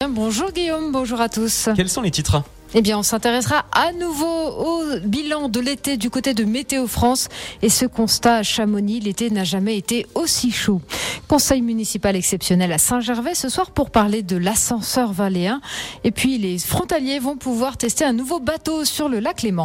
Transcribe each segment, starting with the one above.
Bonjour Guillaume, bonjour à tous. Quels sont les titres ? Eh bien, on s'intéressera à nouveau au bilan de l'été du côté de Météo France. Et ce constat à Chamonix, l'été n'a jamais été aussi chaud. Conseil municipal exceptionnel à Saint-Gervais ce soir pour parler de l'ascenseur valléen. Et puis, les frontaliers vont pouvoir tester un nouveau bateau sur le lac Léman.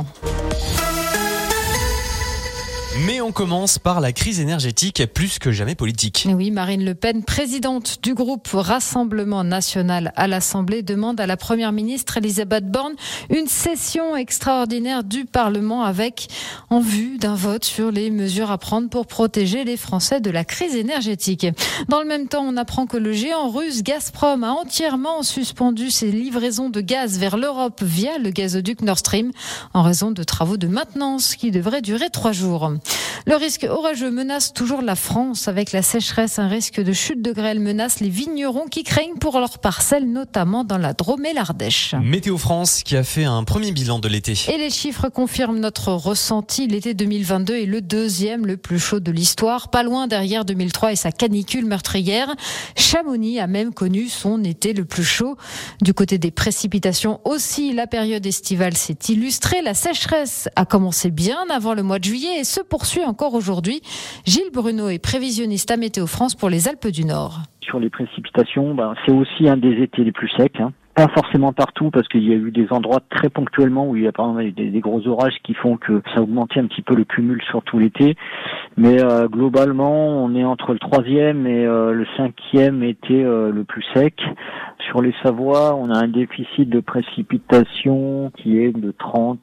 Mais on commence par la crise énergétique plus que jamais politique. Et oui, Marine Le Pen, présidente du groupe Rassemblement National à l'Assemblée, demande à la première ministre Elisabeth Borne une session extraordinaire du Parlement avec en vue d'un vote sur les mesures à prendre pour protéger les Français de la crise énergétique. Dans le même temps, on apprend que le géant russe Gazprom a entièrement suspendu ses livraisons de gaz vers l'Europe via le gazoduc Nord Stream en raison de travaux de maintenance qui devraient durer 3 jours. Le risque orageux menace toujours la France avec la sécheresse. Un risque de chute de grêle menace les vignerons qui craignent pour leurs parcelles, notamment dans la Drôme et l'Ardèche. Météo France qui a fait un premier bilan de l'été. Et les chiffres confirment notre ressenti. L'été 2022 est le deuxième le plus chaud de l'histoire, pas loin derrière 2003 et sa canicule meurtrière. Chamonix a même connu son été le plus chaud. Du côté des précipitations aussi, la période estivale s'est illustrée. La sécheresse a commencé bien avant le mois de juillet et se poursuit encore aujourd'hui. Gilles Bruno est prévisionniste à Météo France pour les Alpes du Nord. Sur les précipitations, c'est aussi un des étés les plus secs. Pas forcément partout parce qu'il y a eu des endroits très ponctuellement où il y a par exemple des gros orages qui font que ça augmentait un petit peu le cumul sur tout l'été. Mais globalement, on est entre le 3e et le 5e été le plus sec. Sur les Savoies, on a un déficit de précipitation qui est de 30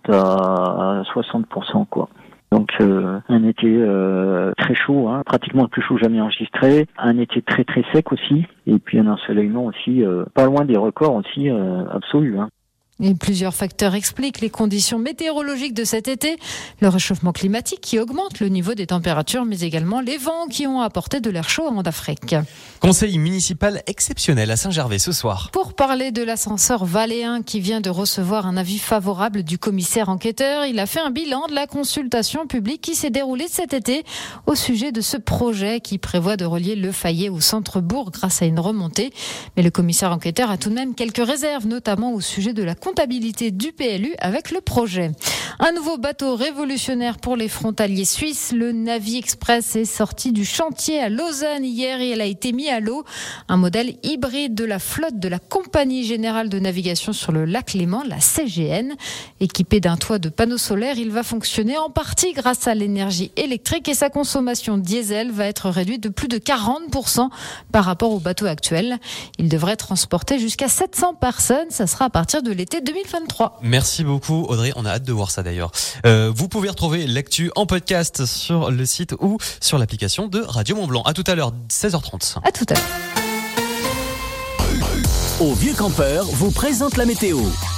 à 60%, quoi. Donc un été très chaud, pratiquement le plus chaud jamais enregistré, un été très très sec aussi, et puis un ensoleillement aussi pas loin des records aussi absolus. Et plusieurs facteurs expliquent les conditions météorologiques de cet été. Le réchauffement climatique qui augmente le niveau des températures, mais également les vents qui ont apporté de l'air chaud en Afrique. Conseil municipal exceptionnel à Saint-Gervais ce soir. Pour parler de l'ascenseur valléen qui vient de recevoir un avis favorable du commissaire enquêteur, il a fait un bilan de la consultation publique qui s'est déroulée cet été au sujet de ce projet qui prévoit de relier Le Fayet au centre-bourg grâce à une remontée. Mais le commissaire enquêteur a tout de même quelques réserves, notamment au sujet de la comptabilité du PLU avec le projet. Un nouveau bateau révolutionnaire pour les frontaliers suisses. Le Navy Express est sorti du chantier à Lausanne hier et elle a été mise à l'eau. Un modèle hybride de la flotte de la Compagnie Générale de Navigation sur le lac Léman, la CGN. Équipé d'un toit de panneaux solaires, il va fonctionner en partie grâce à l'énergie électrique et sa consommation diesel va être réduite de plus de 40% par rapport au bateau actuel. Il devrait transporter jusqu'à 700 personnes. Ça sera à partir de l'été 2023. Merci beaucoup Audrey, on a hâte de voir ça d'ailleurs. Vous pouvez retrouver l'actu en podcast sur le site ou sur l'application de Radio Mont-Blanc. À tout à l'heure, 16h30. À tout à l'heure. Au Vieux Campeur vous présente la météo.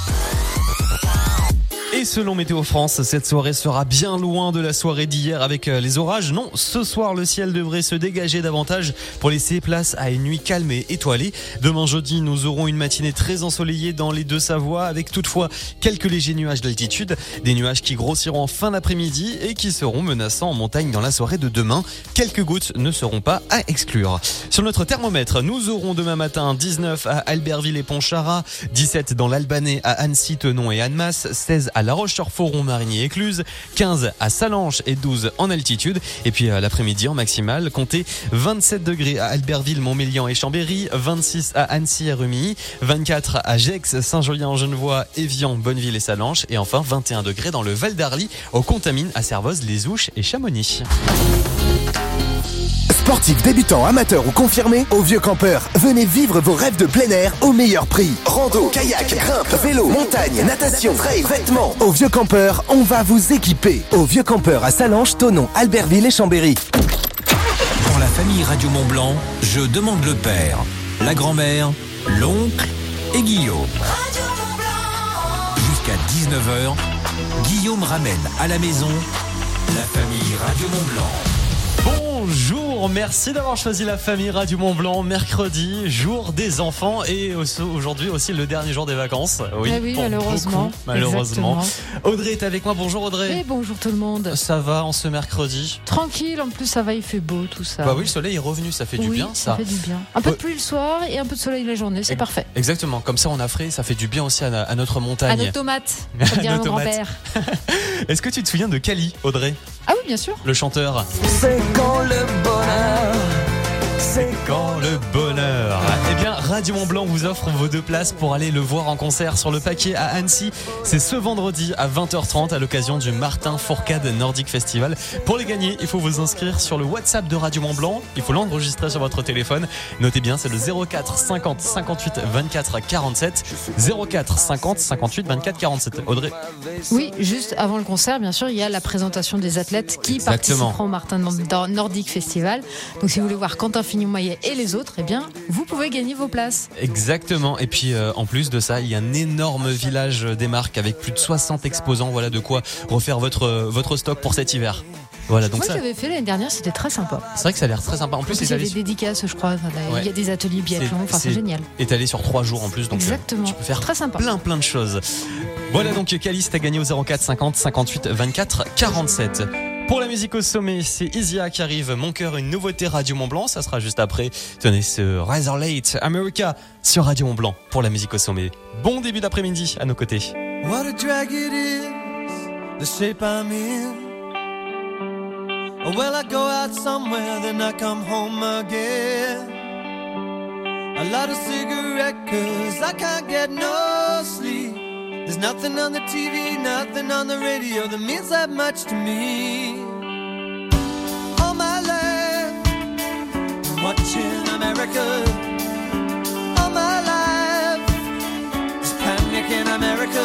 Et selon Météo France, cette soirée sera bien loin de la soirée d'hier avec les orages. Non, ce soir, le ciel devrait se dégager davantage pour laisser place à une nuit calme et étoilée. Demain jeudi, nous aurons une matinée très ensoleillée dans les deux Savoies avec toutefois quelques légers nuages d'altitude. Des nuages qui grossiront en fin d'après-midi et qui seront menaçants en montagne dans la soirée de demain. Quelques gouttes ne seront pas à exclure. Sur notre thermomètre, nous aurons demain matin 19 à Albertville et Pontcharrat, 17 dans l'Albanais à Annecy, Thonon et Annemasse, 16 à La Roche-sur-Foron, Marigny et Écluse, 15 à Sallanches et 12 en altitude. Et puis l'après-midi en maximale, comptez 27 degrés à Albertville, Montmélian et Chambéry, 26 à Annecy et Rumilly, 24 à Gex, Saint-Julien-en-Genevois, Évian, Bonneville et Sallanches et enfin 21 degrés dans le Val d'Arly, aux Contamines, à Servoz, Les Ouches et Chamonix. Sportifs, débutants, amateurs ou confirmés, au Vieux Campeur, venez vivre vos rêves de plein air au meilleur prix. Rando, kayak, grimpe, vélo, montagne, natation, trail, vêtements. Au Vieux Campeur, on va vous équiper. Au Vieux Campeur à Sallanches, Thonon, Albertville et Chambéry. Pour la famille Radio Mont-Blanc, je demande le père, la grand-mère, l'oncle et Guillaume. Jusqu'à 19h, Guillaume ramène à la maison la famille Radio Mont-Blanc. Bonjour, merci d'avoir choisi la famille Radio Mont Blanc. Mercredi, jour des enfants et aujourd'hui aussi le dernier jour des vacances. Oui, malheureusement. Malheureusement. Audrey est avec moi. Bonjour Audrey. Et bonjour tout le monde. Ça va en ce mercredi? Tranquille, en plus ça va, il fait beau tout ça. Bah oui, le soleil est revenu, ça fait du bien ça. Ça fait du bien. Un peu de pluie le soir et un peu de soleil la journée, c'est parfait. Exactement, comme ça on a frais, ça fait du bien aussi à notre montagne. À nos tomates, comme dirait mon grand-père. Est-ce que tu te souviens de Kali, Audrey? Ah oui, bien sûr. Le chanteur. C'est quand le bonheur, c'est quand le bonheur. Eh bien, Radio Mont Blanc vous offre vos 2 places pour aller le voir en concert sur le Paquet à Annecy. C'est ce vendredi à 20h30 à l'occasion du Martin Fourcade Nordic Festival. Pour les gagner, il faut vous inscrire sur le WhatsApp de Radio Mont Blanc. Il faut l'enregistrer sur votre téléphone. Notez bien, c'est le 04 50 58 24 47. 04 50 58 24 47. Audrey. Oui, juste avant le concert, bien sûr, il y a la présentation des athlètes qui participeront au Martin Nordic Festival. Donc si vous voulez voir Quentin Fillon-Maillet et les autres, eh bien, vous pouvez gagner vos places. Exactement. Et puis, en plus de ça, il y a un énorme village des marques avec plus de 60 exposants. Voilà de quoi refaire votre stock pour cet hiver. Voilà, donc moi, j'avais fait l'année dernière, c'était très sympa. C'est vrai que ça a l'air très sympa. En plus, il y a des dédicaces, je crois. Il y a des ateliers biathlon. Enfin, c'est génial. Étalé sur 3 jours en plus. Donc, exactement. Tu peux faire très sympa. plein de choses. Voilà donc Calice a gagné au 04 50 58 24 47. Pour la musique au sommet, c'est Isia qui arrive. Mon cœur, une nouveauté Radio Mont Blanc. Ça sera juste après. Tenez, ce Rather Late America sur Radio Mont Blanc pour la musique au sommet. Bon début d'après-midi à nos côtés. What a drag it is, the shape I'm in. Well, I go out somewhere, then I come home again. A lot of cigarette, 'cause I can't get no sleep. There's nothing on the TV, nothing on the radio that means that much to me. All my life, watching America. All my life, just panic in America.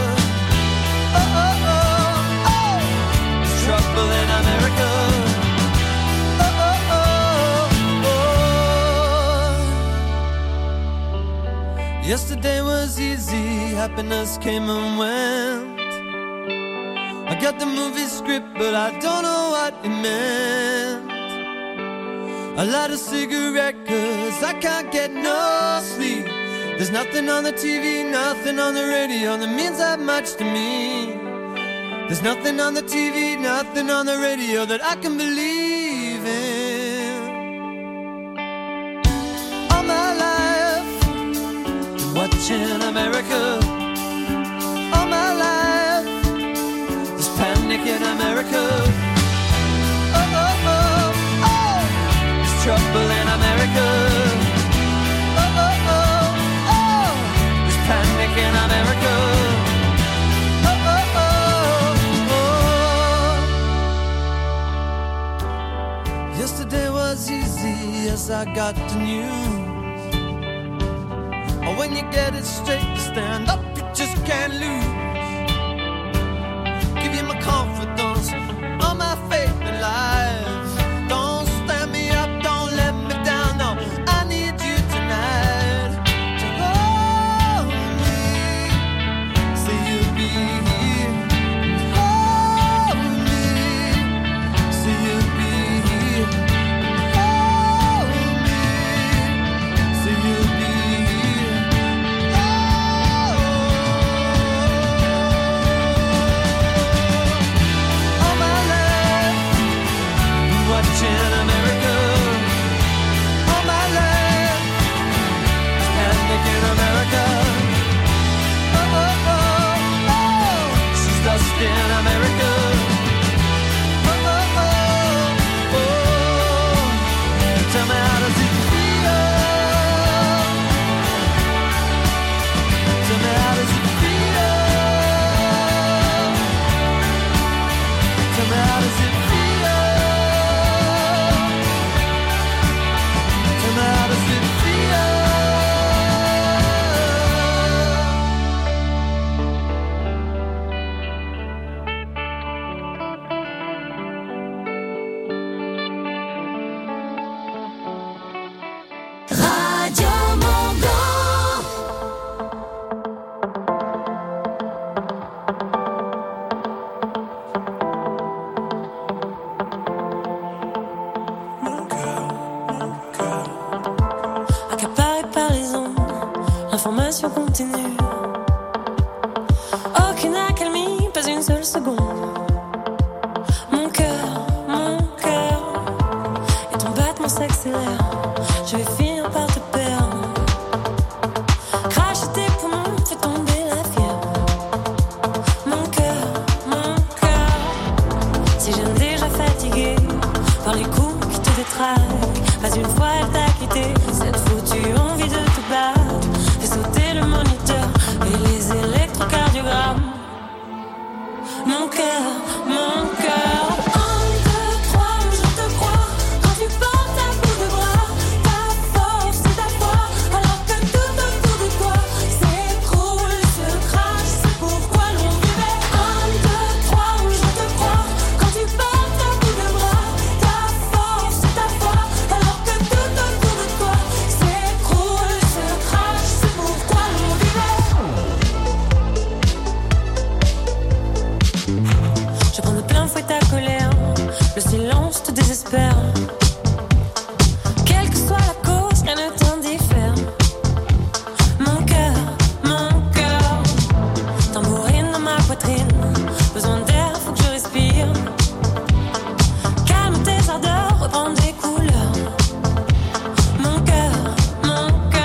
Oh, oh, oh, oh, there's trouble in America. Oh, oh, oh, oh. Yesterday was easy, happiness came and went. I got the movie script, but I don't know what it meant. A lot of cigarette, 'cause I can't get no sleep. There's nothing on the TV, nothing on the radio that means that much to me. There's nothing on the TV, nothing on the radio that I can believe in. All my life, watching America. All my life, there's panic in America. Oh, oh, oh, oh, there's trouble in America. Oh, oh, oh, oh, there's panic in America. Oh, oh, oh, oh. Yesterday was easy, yes, I got the news. When you get it straight to stand up, you just can't lose. Give you my confidence, all my faith in life. Don't stand me up, don't let me down, no. I need you tonight to hold me. Say you'll be here and hold me. Say you'll be here and hold me. Say you'll be here. passion continue. Aucune accalmie, pas une seule seconde. Mon cœur, et ton battement s'accélère. Je vais finir par te perdre. Cracher tes poumons, fais tomber la fièvre. Mon cœur, si j'aime déjà fatigué par les coups qui te détraquent. Pas une fois elle t'a quitté, cette foutue envie de te battre. Fais sauter le moniteur et les électrocardiogrammes. Mon cœur. 1, 2, 3, je te crois. Quand tu portes à bout de bras, ta force et ta foi, alors que tout autour de toi s'écroule, se crache. C'est pourquoi l'on vivait. 1, 2, 3, je te crois. Quand tu portes à bout de bras, ta force et ta foi, alors que tout autour de toi s'écroule, se crache. C'est pourquoi l'on vivait. Je prends de plein fouet ta colère, le silence te désespère. Quelle que soit la cause, rien ne t'indiffère. Mon cœur, tambourine dans ma poitrine. Besoin d'air, faut que je respire. Calme tes ardeurs, reprends des couleurs. Mon cœur, 1, 2,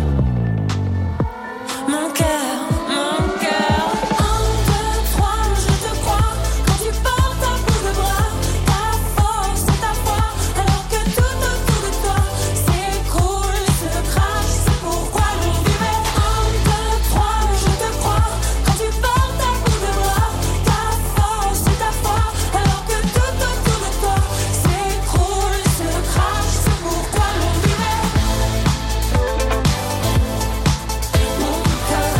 3, je te crois. Quand tu portes à bout de bras, ta force et ta foi, alors que tout autour de toi s'écroule et se crache. C'est pourquoi l'on vivait. 1, 2, 3, je te crois. Quand tu portes à bout de bras, ta force et ta foi, alors que tout autour de toi s'écroule et se crache. C'est pourquoi l'on vivait. Mon cœur.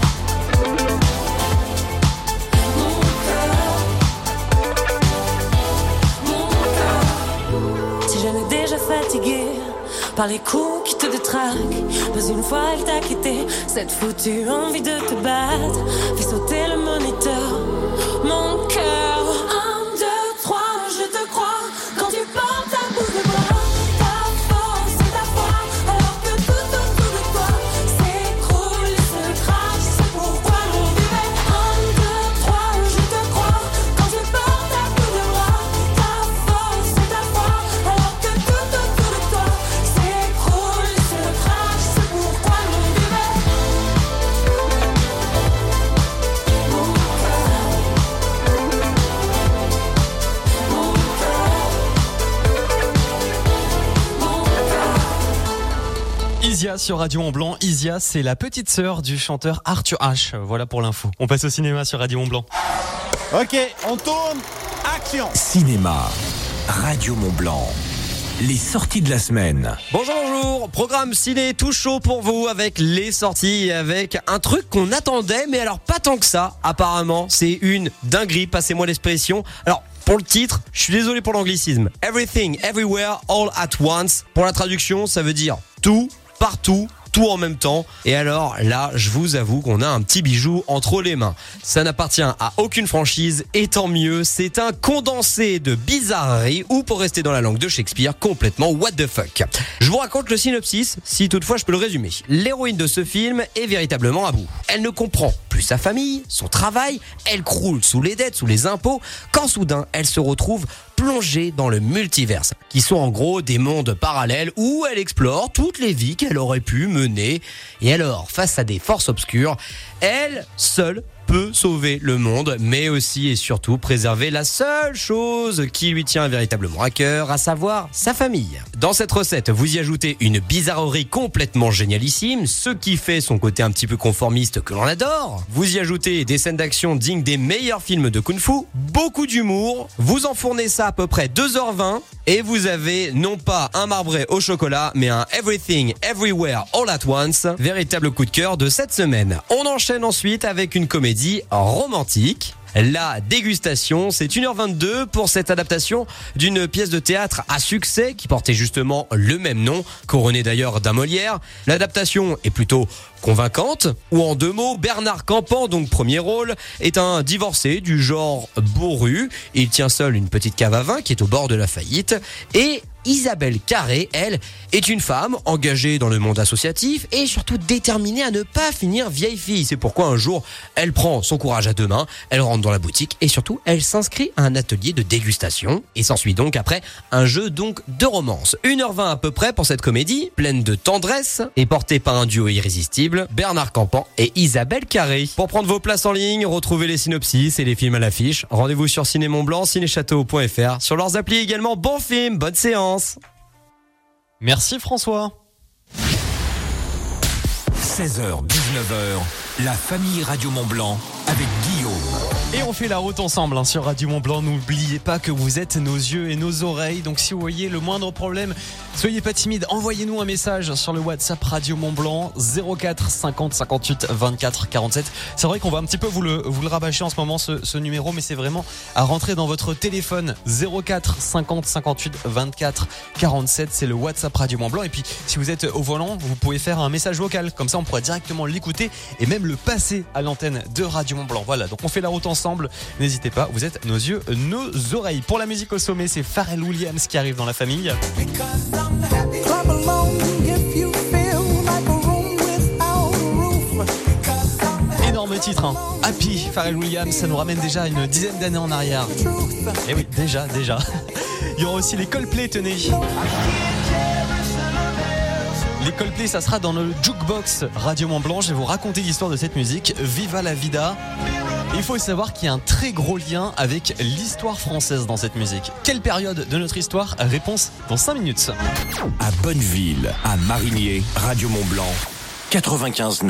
Si je n'ai déjà fatigué par les coups qui te détraquent, pas une fois elle t'a quitté, cette foutue envie de te battre, fais sauter le moniteur. Mon cœur, 1, 2, 3, je te crois. Quand tu portes à bout de bras, ta force et ta foi, alors que tout autour de toi s'écroule et se crache. C'est pourquoi l'on vivait. 1, 2, 3, je te crois. Quand tu portes à bout de bras, ta force et ta foi, alors que tout autour de toi s'écroule et se crache. C'est pourquoi l'on vivait. Mon cœur. Isia sur Radio Mont-Blanc. Isia, c'est la petite sœur du chanteur Arthur H. Voilà pour l'info. On passe au cinéma sur Radio Mont-Blanc. Ok, on tourne. Action. Cinéma, Radio Mont-Blanc. Les sorties de la semaine. Bonjour, programme ciné tout chaud pour vous avec les sorties et avec un truc qu'on attendait mais alors pas tant que ça apparemment, c'est une dinguerie, passez-moi l'expression. Alors pour le titre, je suis désolé pour l'anglicisme. Everything, Everywhere, All at Once. Pour la traduction, ça veut dire tout, partout, tout en même temps. Et alors là, je vous avoue qu'on a un petit bijou entre les mains. Ça n'appartient à aucune franchise et tant mieux, c'est un condensé de bizarreries ou pour rester dans la langue de Shakespeare, complètement what the fuck. Je vous raconte le synopsis, si toutefois je peux le résumer. L'héroïne de ce film est véritablement à bout. Elle ne comprend plus sa famille, son travail, elle croule sous les dettes, sous les impôts, quand soudain elle se retrouve plongée dans le multiverse, qui sont en gros des mondes parallèles où elle explore toutes les vies qu'elle aurait pu mener. Et alors, face à des forces obscures, elle, seule, peut sauver le monde, mais aussi et surtout préserver la seule chose qui lui tient véritablement à cœur, à savoir sa famille. Dans cette recette, vous y ajoutez une bizarrerie complètement génialissime, ce qui fait son côté un petit peu conformiste que l'on adore. Vous y ajoutez des scènes d'action dignes des meilleurs films de kung-fu, beaucoup d'humour, vous enfournez ça à peu près 2h20 et vous avez non pas un marbré au chocolat, mais un Everything, Everywhere, All at Once, véritable coup de cœur de cette semaine. On enchaîne ensuite avec une comédie romantique. La dégustation, c'est 1h22 pour cette adaptation d'une pièce de théâtre à succès qui portait justement le même nom, couronné d'ailleurs d'un Molière. L'adaptation est plutôt convaincante, ou en deux mots, Bernard Campan, donc premier rôle, est un divorcé du genre bourru. Il tient seul une petite cave à vin qui est au bord de la faillite et Isabelle Carré, elle, est une femme engagée dans le monde associatif et surtout déterminée à ne pas finir vieille fille. C'est pourquoi un jour, elle prend son courage à deux mains, elle rentre dans la boutique et surtout, elle s'inscrit à un atelier de dégustation. Et s'ensuit donc après un jeu donc de romance. 1h20 à peu près pour cette comédie, pleine de tendresse et portée par un duo irrésistible, Bernard Campan et Isabelle Carré. Pour prendre vos places en ligne, retrouvez les synopsis et les films à l'affiche. Rendez-vous sur Ciné Mont-Blanc, cinéchâteau.fr, sur leurs applis également. Bon film, bonne séance. Merci François. 16h, 19h, la famille Radio Mont-Blanc avec Guillaume. Et on fait la route ensemble sur Radio Mont-Blanc. N'oubliez pas que vous êtes nos yeux et nos oreilles. Donc si vous voyez le moindre problème, soyez pas timide. Envoyez-nous un message sur le WhatsApp Radio Mont-Blanc 04 50 58 24 47. C'est vrai qu'on va un petit peu vous le rabâcher en ce moment ce numéro, mais c'est vraiment à rentrer dans votre téléphone. 04 50 58 24 47. C'est le WhatsApp Radio Mont-Blanc. Et puis si vous êtes au volant, vous pouvez faire un message vocal. Comme ça on pourra directement l'écouter et même le passer à l'antenne de Radio Mont-Blanc. Voilà, donc on fait la route ensemble. N'hésitez pas, vous êtes nos yeux, nos oreilles. Pour la musique au sommet, c'est Pharrell Williams qui arrive dans la famille. Énorme titre, hein. Happy, Pharrell Williams, ça nous ramène déjà à une dizaine d'années en arrière. Et oui, déjà. Il y aura aussi les Coldplay, tenez. Les Coldplay, ça sera dans le Jukebox Radio Mont-Blanc. Je vais vous raconter l'histoire de cette musique, Viva la Vida. Il faut savoir qu'il y a un très gros lien avec l'histoire française dans cette musique. Quelle période de notre histoire? Réponse dans 5 minutes. À Bonneville, à Marigné, Radio Mont-Blanc, 95.9.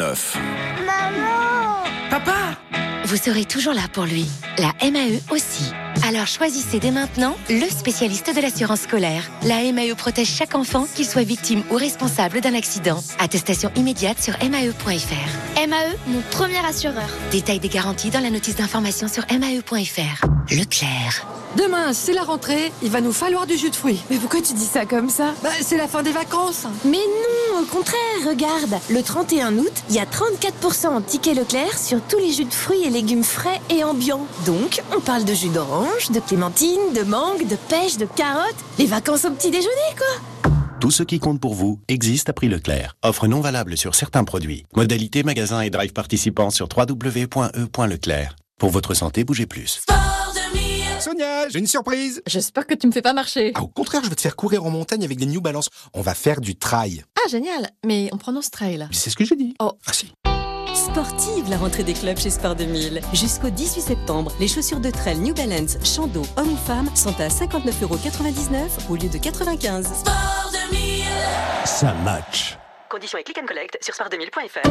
Maman! Papa! Vous serez toujours là pour lui. La MAE aussi. Alors choisissez dès maintenant le spécialiste de l'assurance scolaire. La MAE protège chaque enfant, qu'il soit victime ou responsable d'un accident. Attestation immédiate sur mae.fr. MAE, mon premier assureur. Détail des garanties dans la notice d'information sur mae.fr. Leclerc. Demain, c'est la rentrée, il va nous falloir du jus de fruits. Mais pourquoi tu dis ça comme ça? C'est la fin des vacances. Mais non, au contraire, regarde. Le 31 août, il y a 34% en ticket Leclerc sur tous les jus de fruits et légumes frais et ambiants. Donc, on parle de jus d'orange, de clémentine, de mangue, de pêche, de carottes. Les vacances au petit déjeuner, quoi. Tout ce qui compte pour vous existe à prix Leclerc. Offre non valable sur certains produits. Modalité magasin et drive participants sur www.e.leclerc. Pour votre santé, bougez plus. Sonia, j'ai une surprise. J'espère que tu me fais pas marcher. Au contraire, je vais te faire courir en montagne avec des New Balance. On va faire du trail. Ah, génial. Mais on prononce trail. C'est ce que j'ai dit. Oh. Ah si. Sportive, la rentrée des clubs chez Sport 2000. Jusqu'au 18 septembre, les chaussures de trail New Balance, Chando, hommes ou femmes, sont à 59,99€ au lieu de 95. Sport 2000. Ça match. Conditions et click and collect sur sport2000.fr.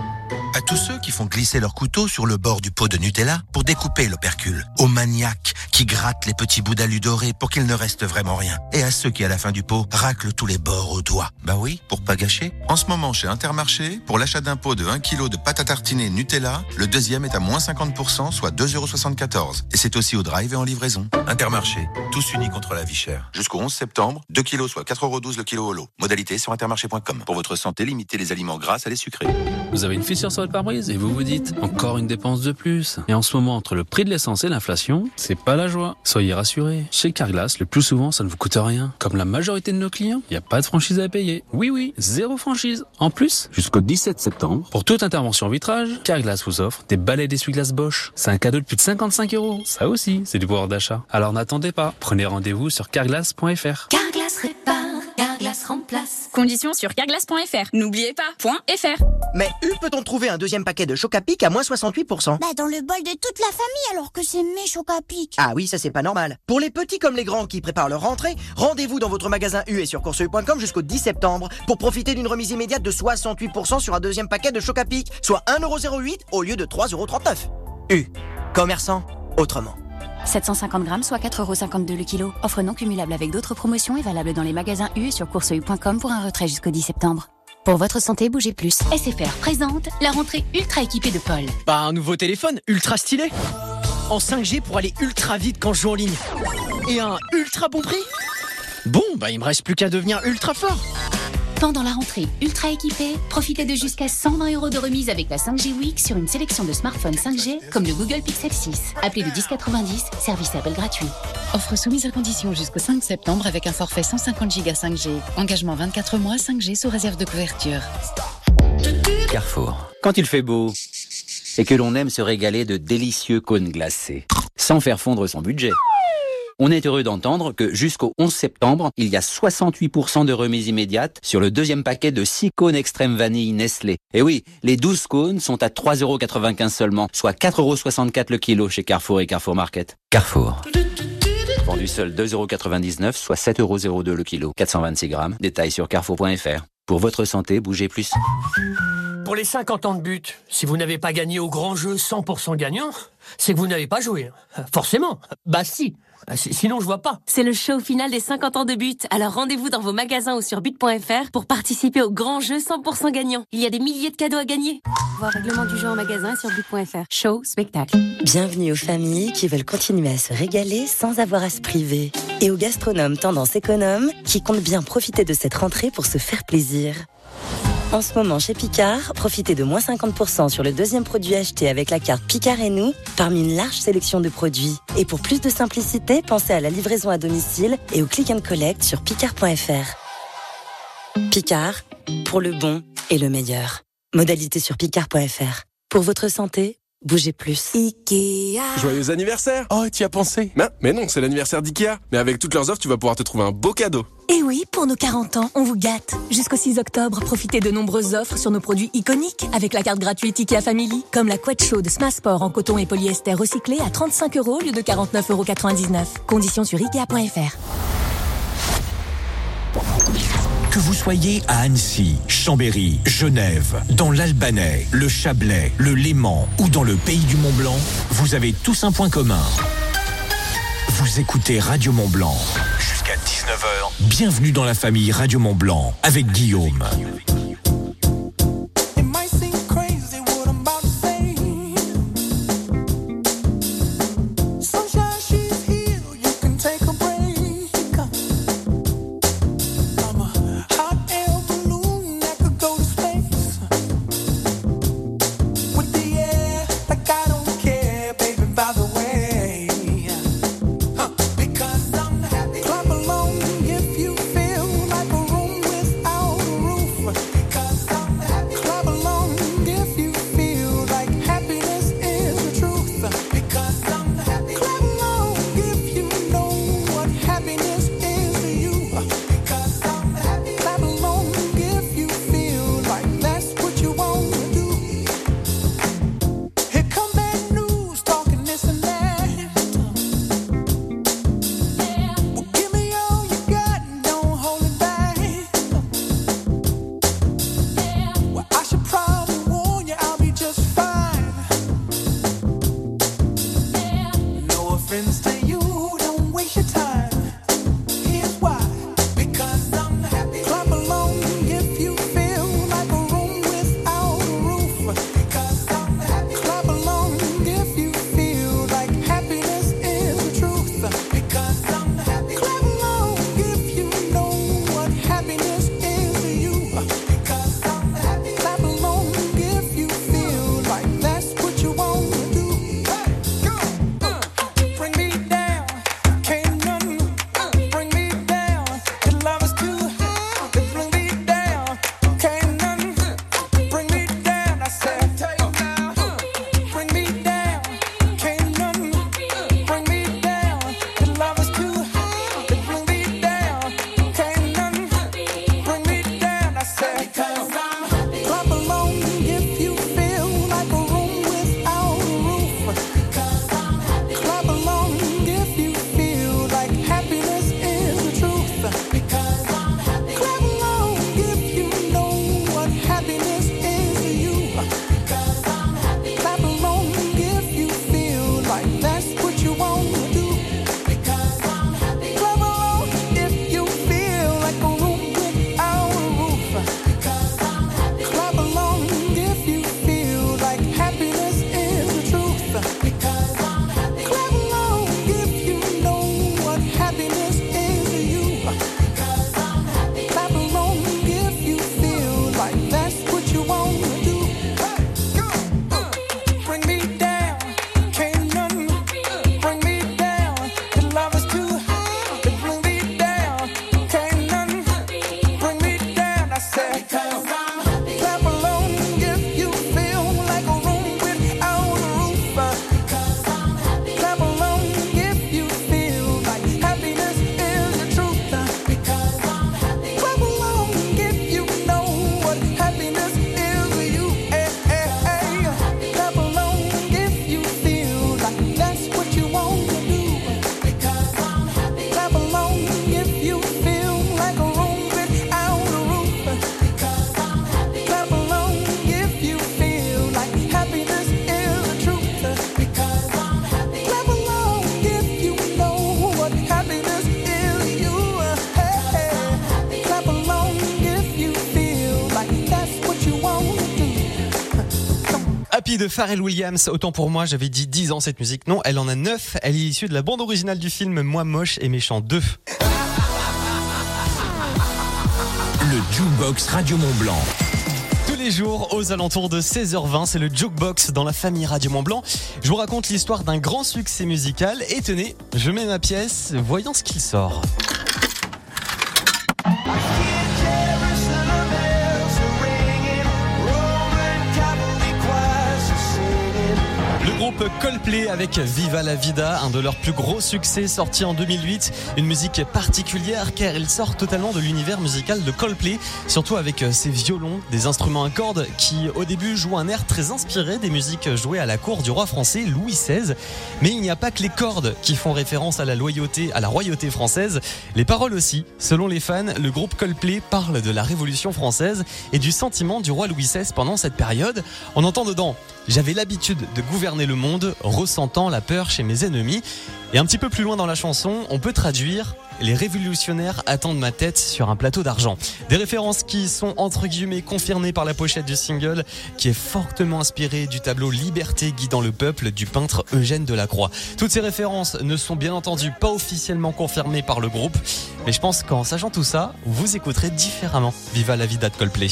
À tous ceux qui font glisser leur couteau sur le bord du pot de Nutella pour découper l'opercule. Aux maniaques qui grattent les petits bouts d'alu doré pour qu'il ne reste vraiment rien. Et à ceux qui, à la fin du pot, raclent tous les bords au doigt. Bah oui, pour pas gâcher. En ce moment, chez Intermarché, pour l'achat d'un pot de 1 kg de pâte à tartiner Nutella, le deuxième est à moins 50%, soit 2,74€. Et c'est aussi au drive et en livraison. Intermarché, tous unis contre la vie chère. Jusqu'au 11 septembre, 2 kg, soit 4,12€ le kilo au lot. Modalité sur intermarché.com. Pour votre santé, limitez les aliments gras à les sucrés. Vous avez une fissure sur votre pare-brise et vous vous dites encore une dépense de plus. Et en ce moment, entre le prix de l'essence et l'inflation, c'est pas la joie. Soyez rassurés. Chez Carglass, le plus souvent, ça ne vous coûte rien. Comme la majorité de nos clients, il n'y a pas de franchise à payer. Oui, 0 franchise. En plus, jusqu'au 17 septembre, pour toute intervention vitrage, Carglass vous offre des balais d'essuie-glace Bosch. C'est un cadeau de plus de 55€. Ça aussi, c'est du pouvoir d'achat. Alors n'attendez pas. Prenez rendez-vous sur carglass.fr. Carglass répare, Carglass remplace. Conditions sur carglass.fr. N'oubliez pas, .fr. Mais où peut-on trouver un deuxième paquet de Choc-à-Pic à moins 68%? Dans le bol de toute la famille, alors que c'est mes Choc-à-Pic. Ah oui, ça c'est pas normal. Pour les petits comme les grands qui préparent leur rentrée, rendez-vous dans votre magasin U et sur courseu.com jusqu'au 10 septembre pour profiter d'une remise immédiate de 68% sur un deuxième paquet de Choc-à-Pic, soit 1,08€ au lieu de 3,39€. U. Commerçant autrement. 750 grammes, soit 4,52€ le kilo. Offre non cumulable avec d'autres promotions et valable dans les magasins U et sur courseu.com pour un retrait jusqu'au 10 septembre. Pour votre santé, bougez plus. SFR présente la rentrée ultra équipée de Paul. Un nouveau téléphone ultra stylé. En 5G pour aller ultra vite quand je joue en ligne. Et un ultra bon prix. Bon, il me reste plus qu'à devenir ultra fort. Pendant la rentrée ultra équipée, profitez de jusqu'à 120 € de remise avec la 5G Week sur une sélection de smartphones 5G comme le Google Pixel 6. Appelez le 1090, service appel gratuit. Offre soumise à condition jusqu'au 5 septembre avec un forfait 150 Go 5G. Engagement 24 mois 5G sous réserve de couverture. Carrefour. Quand il fait beau et que l'on aime se régaler de délicieux cônes glacés, sans faire fondre son budget. On est heureux d'entendre que jusqu'au 11 septembre, il y a 68% de remise immédiate sur le deuxième paquet de 6 cônes extrême vanille Nestlé. Et oui, les 12 cônes sont à 3,95 € seulement, soit 4,64 € le kilo chez Carrefour et Carrefour Market. Carrefour. Vendu seul 2,99 €, soit 7,02 € le kilo. 426 grammes. Détails sur carrefour.fr. Pour votre santé, bougez plus. Pour les 50 ans de but, si vous n'avez pas gagné au grand jeu 100% gagnant, c'est que vous n'avez pas joué. Forcément. Bah si. Sinon, je vois pas. C'est le show final des 50 ans de but. Alors rendez-vous dans vos magasins ou sur but.fr pour participer au grand jeu 100% gagnant. Il y a des milliers de cadeaux à gagner. Voir règlement du jeu en magasin sur but.fr. Show, spectacle. Bienvenue aux familles qui veulent continuer à se régaler sans avoir à se priver. Et aux gastronomes tendance économe qui comptent bien profiter de cette rentrée pour se faire plaisir. En ce moment, chez Picard, profitez de moins 50% sur le deuxième produit acheté avec la carte Picard et nous, parmi une large sélection de produits. Et pour plus de simplicité, pensez à la livraison à domicile et au click and collect sur picard.fr. Picard, pour le bon et le meilleur. Modalité sur picard.fr. Pour votre santé, bougez plus. Ikea. Joyeux anniversaire. Oh, tu y as pensé? Mais non, c'est l'anniversaire d'Ikea. Mais avec toutes leurs offres, tu vas pouvoir te trouver un beau cadeau. Et oui, pour nos 40 ans, on vous gâte. Jusqu'au 6 octobre, profitez de nombreuses offres sur nos produits iconiques avec la carte gratuite Ikea Family, comme la couette chaude Smasport en coton et polyester recyclé à 35 € au lieu de 49,99 €. Conditions sur Ikea.fr. Que vous soyez à Annecy, Chambéry, Genève, dans l'Albanais, le Chablais, le Léman ou dans le pays du Mont-Blanc, vous avez tous un point commun. Vous écoutez Radio Mont-Blanc. Jusqu'à 19h. Bienvenue dans la famille Radio Mont-Blanc avec Guillaume. Happy de Pharrell Williams. Autant pour moi, j'avais dit 10 ans cette musique. Non, elle en a 9. Elle est issue de la bande originale du film Moi moche et méchant 2. Le Jukebox Radio Mont-Blanc. Tous les jours, aux alentours de 16h20, c'est le Jukebox dans la famille Radio Mont-Blanc. Je vous raconte l'histoire d'un grand succès musical. Et tenez, je mets ma pièce, voyons ce qu'il sort. Le groupe Coldplay avec Viva la Vida, un de leurs plus gros succès sorti en 2008. Une musique particulière car il sort totalement de l'univers musical de Coldplay, surtout avec ses violons, des instruments à cordes qui au début jouent un air très inspiré des musiques jouées à la cour du roi français Louis XVI. Mais il n'y a pas que les cordes qui font référence à la loyauté, à la royauté française, les paroles aussi. Selon les fans, le groupe Coldplay parle de la Révolution française et du sentiment du roi Louis XVI pendant cette période. On entend dedans: j'avais l'habitude de gouverner le monde, ressentant la peur chez mes ennemis. Et un petit peu plus loin dans la chanson, on peut traduire: les révolutionnaires attendent ma tête sur un plateau d'argent. Des références qui sont entre guillemets confirmées par la pochette du single, qui est fortement inspirée du tableau Liberté guidant le peuple du peintre Eugène Delacroix. Toutes ces références ne sont bien entendu pas officiellement confirmées par le groupe, mais je pense qu'en sachant tout ça, vous écouterez différemment Viva la Vida de Coldplay.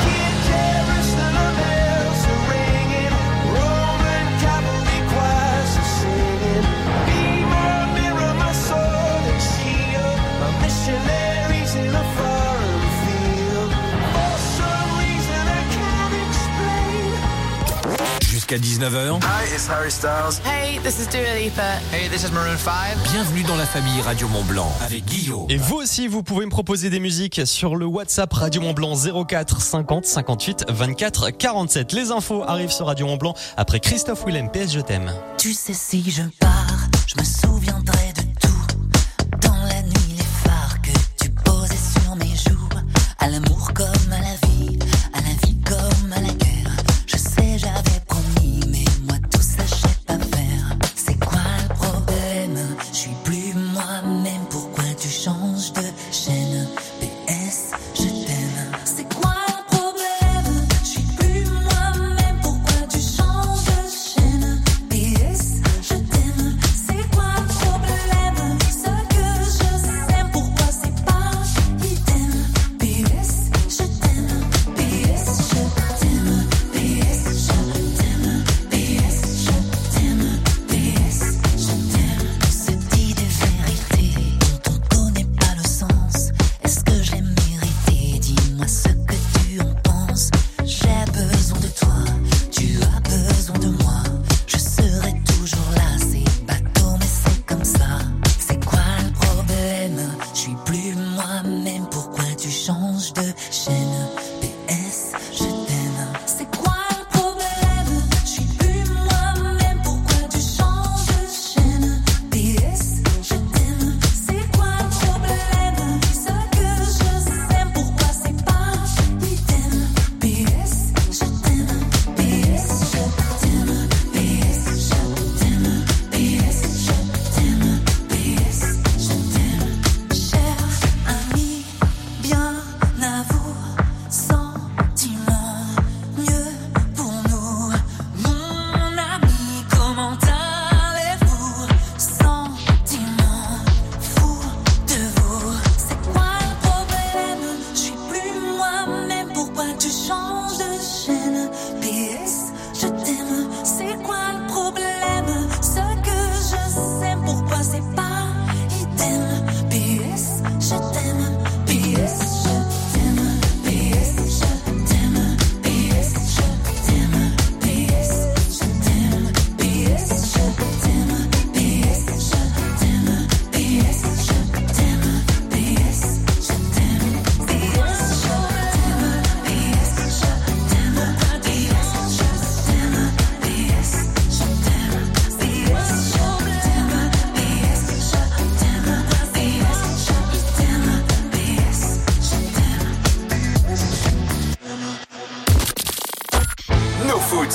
Jusqu'à 19h. Hi, it's Harry Styles. Hey, this is Dua Lipa. Hey, this is Maroon 5. Bienvenue dans la famille Radio Mont-Blanc avec Guillaume. Et vous aussi, vous pouvez me proposer des musiques sur le WhatsApp Radio Mont-Blanc 04 50 58 24 47. Les infos arrivent sur Radio Mont-Blanc après Christophe Willem, PS Je t'aime. Tu sais, si je pars, je me souviendrai de tout. Dans la nuit, les phares que tu posais sur mes joues. À l'amour comme à la vie comme à la guerre. Je sais, j'avais promis, mais moi tout ça je sais pas faire. C'est quoi le problème? Je suis plus moi-même, pourquoi tu changes de chaîne? PS, je t'aime. C'est quoi le problème? Je suis plus moi-même, pourquoi tu changes de chaîne? PS, je t'aime. C'est quoi le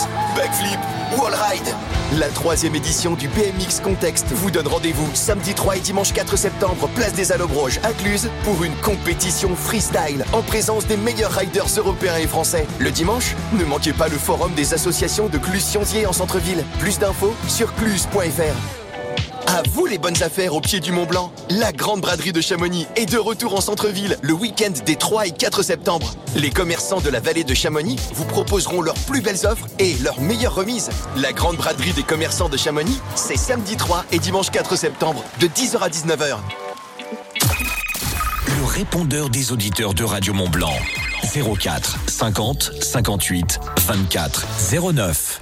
backflip ou all-ride. La 3e édition du BMX Contexte vous donne rendez-vous samedi 3 et dimanche 4 septembre, place des Allobroges à Cluse, pour une compétition freestyle en présence des meilleurs riders européens et français. Le dimanche, ne manquez pas le forum des associations de Cluse-Sionzier en centre-ville. Plus d'infos sur cluse.fr. À vous les bonnes affaires au pied du Mont Blanc. La grande braderie de Chamonix est de retour en centre-ville le week-end des 3 et 4 septembre. Les commerçants de la vallée de Chamonix vous proposeront leurs plus belles offres et leurs meilleures remises. La grande braderie des commerçants de Chamonix, c'est samedi 3 et dimanche 4 septembre de 10h à 19h. Le répondeur des auditeurs de Radio Mont Blanc. 04 50 58 24 09.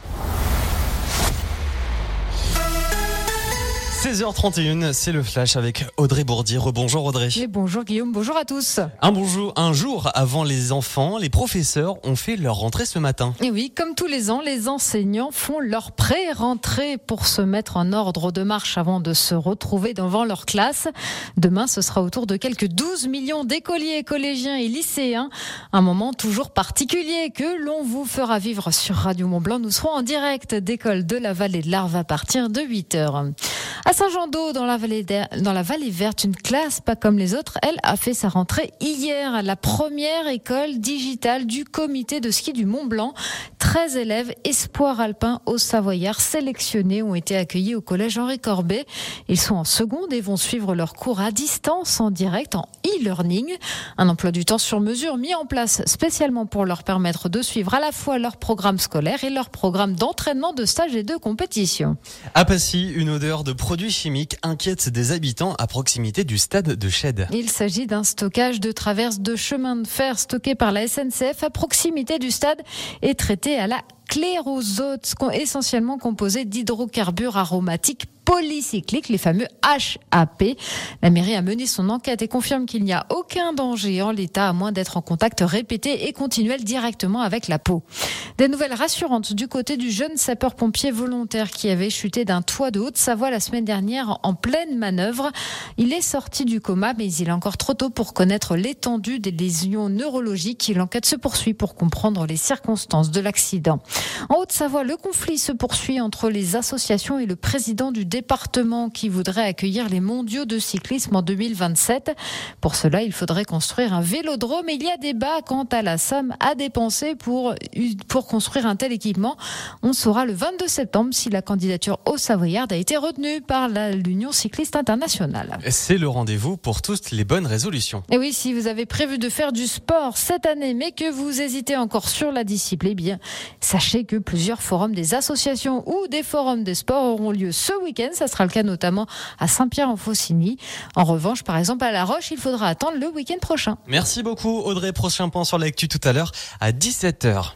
16h31, c'est le flash avec Audrey Bourdier. Rebonjour Audrey. Et bonjour Guillaume, bonjour à tous. Un jour avant les enfants, les professeurs ont fait leur rentrée ce matin. Et oui, comme tous les ans, les enseignants font leur pré-rentrée pour se mettre en ordre de marche avant de se retrouver devant leur classe. Demain, ce sera autour de quelques 12 millions d'écoliers, collégiens et lycéens. Un moment toujours particulier que l'on vous fera vivre sur Radio Mont Blanc. Nous serons en direct d'école de la vallée de l'Arve à partir de 8h. À Saint-Jean-d'Eau, dans la vallée verte, une classe pas comme les autres, elle a fait sa rentrée hier. La première école digitale du comité de ski du Mont Blanc. 13 élèves espoirs alpins au Savoyard sélectionnés ont été accueillis au collège Henri Corbet. Ils sont en seconde et vont suivre leurs cours à distance en direct en e-learning. Un emploi du temps sur mesure mis en place spécialement pour leur permettre de suivre à la fois leur programme scolaire et leur programme d'entraînement, de stage et de compétition. À Passy, une odeur de produits chimiques inquiète des habitants à proximité du stade de Chède. Il s'agit d'un stockage de traverses de chemin de fer stocké par la SNCF à proximité du stade et traité à la clérosote, essentiellement composé d'hydrocarbures aromatiques polycycliques, les fameux HAP. La mairie a mené son enquête et confirme qu'il n'y a aucun danger en l'état, à moins d'être en contact répété et continuel directement avec la peau. Des nouvelles rassurantes du côté du jeune sapeur-pompier volontaire qui avait chuté d'un toit de Haute-Savoie la semaine dernière en pleine manœuvre. Il est sorti du coma, mais il est encore trop tôt pour connaître l'étendue des lésions neurologiques. L'enquête se poursuit pour comprendre les circonstances de l'accident. En Haute-Savoie, le conflit se poursuit entre les associations et le président du département qui voudrait accueillir les mondiaux de cyclisme en 2027. Pour cela, il faudrait construire un vélodrome et il y a débat quant à la somme à dépenser pour construire un tel équipement. On saura le 22 septembre si la candidature au Savoyard a été retenue par l'Union cycliste internationale. C'est le rendez-vous pour toutes les bonnes résolutions. Et oui, si vous avez prévu de faire du sport cette année, mais que vous hésitez encore sur la discipline, eh bien, sachez que plusieurs forums des associations ou des forums des sports auront lieu ce week-end. Ça sera le cas notamment à Saint-Pierre-en-Faucigny. En revanche, par exemple, à La Roche, il faudra attendre le week-end prochain. Merci beaucoup Audrey. Prochain point sur l'actu tout à l'heure à 17h.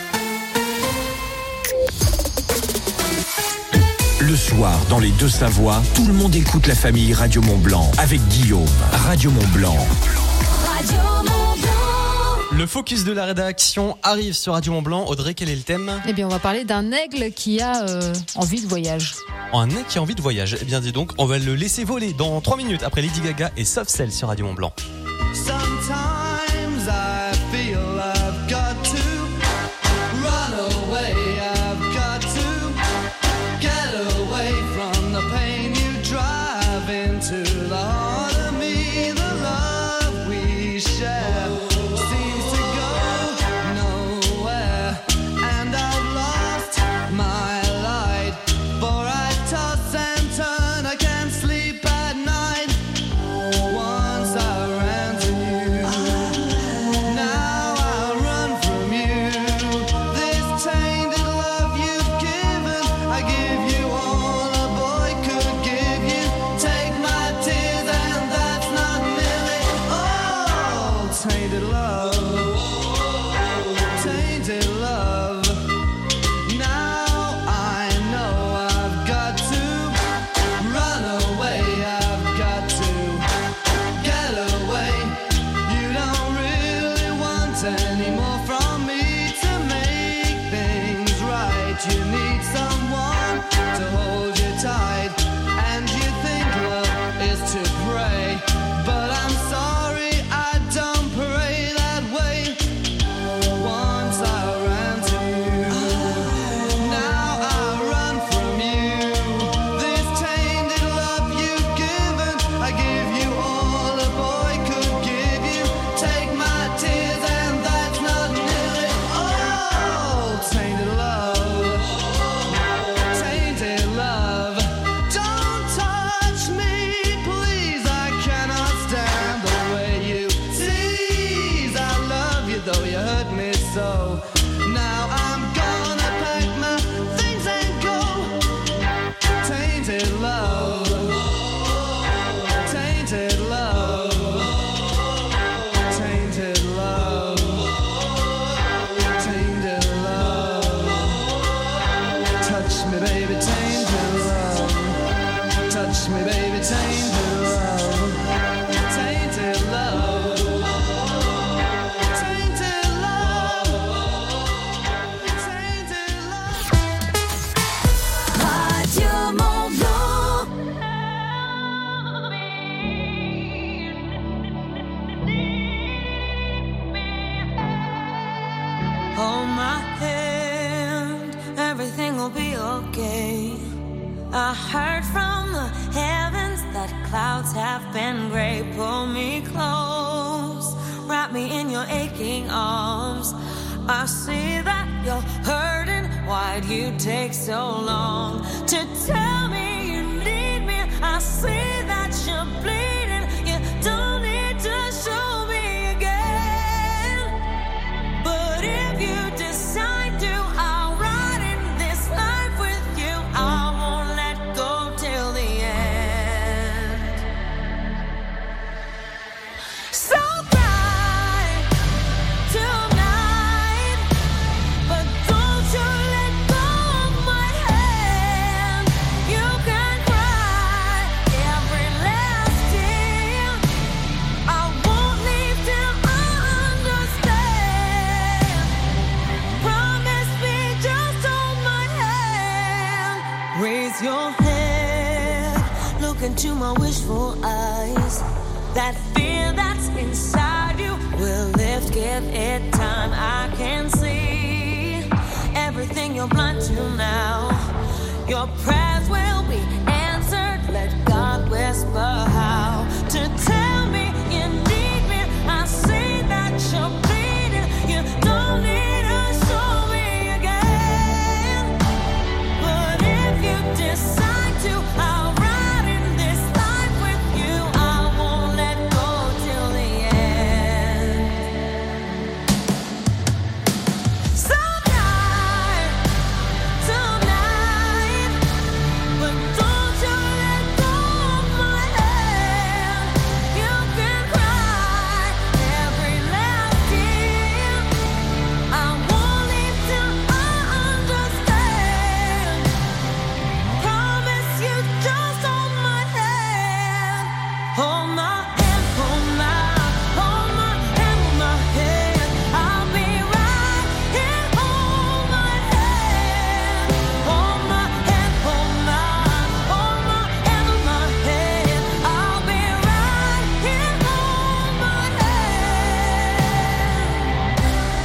Le soir, dans les Deux-Savoies, tout le monde écoute la famille Radio Mont Blanc avec Guillaume. Radio Mont Blanc. Le focus de la rédaction arrive sur Radio Mont Blanc. Audrey, quel est le thème ? Eh bien, on va parler d'un aigle qui a envie de voyage. Un aigle qui a envie de voyage. Eh bien, dis donc, on va le laisser voler dans 3 minutes après Lady Gaga et Soft Cell sur Radio Mont Blanc. Sometimes I feel I've got to run away. I've got to get away from the pain you drive into the heart of me. The love we share seems to go nowhere, and I've lost my light. For I toss and turn, I can't sleep at night. Once I ran to you, now I run from you. This tainted love you've given, I give you all a boy could give you. Take my tears and that's not nearly all. Tainted love, tainted love. Now I know I've got to run away. I've got to get away. You don't really want any more from me to make things right. You need someone to hold you tight, and you think love is to pray, but I'm sorry, I don't pray that way. Once I ran to you, Touch me, baby, tainted love. Touch me, baby, tainted love. Tainted love. Tainted love. Tainted love. Radio Mont Blanc. Hold my hand, everything will be okay. I heard from the heavens that clouds have been gray. Pull me close, wrap me in your aching arms. I see that you're hurting, why'd you take so long to tell me you need me? I see that you're bleeding, you don't need to show me again. But if you decide to, I'll ride in this life with you. I won't let go till the end. So cry tonight, but don't you let go of my hand. You can cry every last tear. I won't leave till I understand. Promise me, just hold my hand. Raise your head, look into my wishful eyes. That fear that's inside you will lift, give it time. I can see everything you're blind to now. Your prayers will be answered. Let God whisper how to tell me you need me. I see that you're bleeding. You don't need to show me again. But if you decide to, I'll ride in this life with you. I won't let go till the end. So cry tonight, but don't you let go of my hand. You can cry every last tear. I won't leave till I understand. Promise you, just hold my hand. Hold my hand, hold my hand, hold my hand. I'll be right here. Hold my hand, hold my hand, hold my hand, hold my hand. I'll be right here. Hold my hand.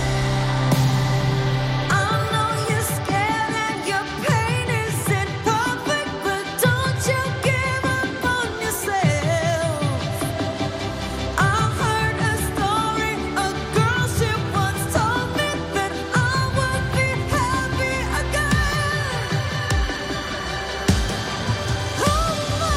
I know you're scared and your pain isn't perfect, but don't you give up on yourself. I heard a story, a girl she once told me that I would be happy again. Hold my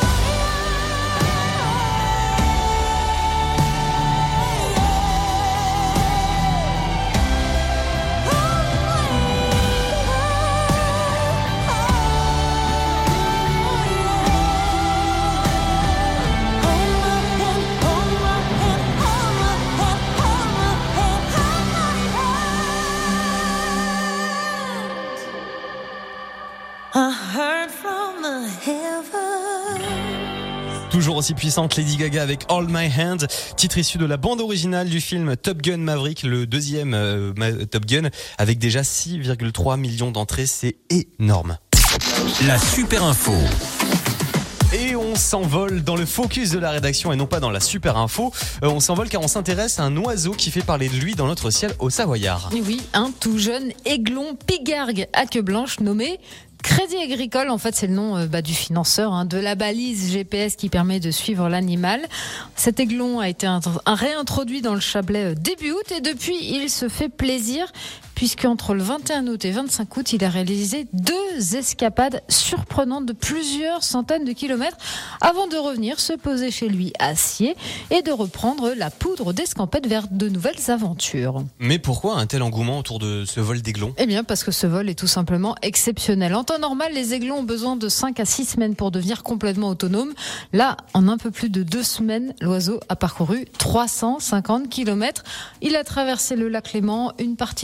I heard from the heavens. Toujours aussi puissante, Lady Gaga avec Hold My Hand, titre issu de la bande originale du film Top Gun Maverick, le deuxième Top Gun, avec déjà 6,3 millions d'entrées, c'est énorme. La super info. Et on s'envole dans le focus de la rédaction et non pas dans la super info. On s'envole car on s'intéresse à un oiseau qui fait parler de lui dans notre ciel au Savoyard. Et oui, un tout jeune aiglon pigargue à queue blanche nommé Crédit Agricole. En fait, c'est le nom du financeur de la balise GPS qui permet de suivre l'animal. Cet aiglon a été réintroduit dans le Chablais début août et depuis, il se fait plaisir puisqu'entre le 21 août et 25 août, il a réalisé 2 escapades surprenantes de plusieurs centaines de kilomètres avant de revenir se poser chez lui à Sciez et de reprendre la poudre d'escampette vers de nouvelles aventures. Mais pourquoi un tel engouement autour de ce vol d'aiglon ? Eh bien, parce que ce vol est tout simplement exceptionnel. En temps normal, les aiglons ont besoin de 5 à 6 semaines pour devenir complètement autonomes. Là, en un peu plus de 2 semaines, l'oiseau a parcouru 350 kilomètres. Il a traversé le lac Léman, une partie du Jura,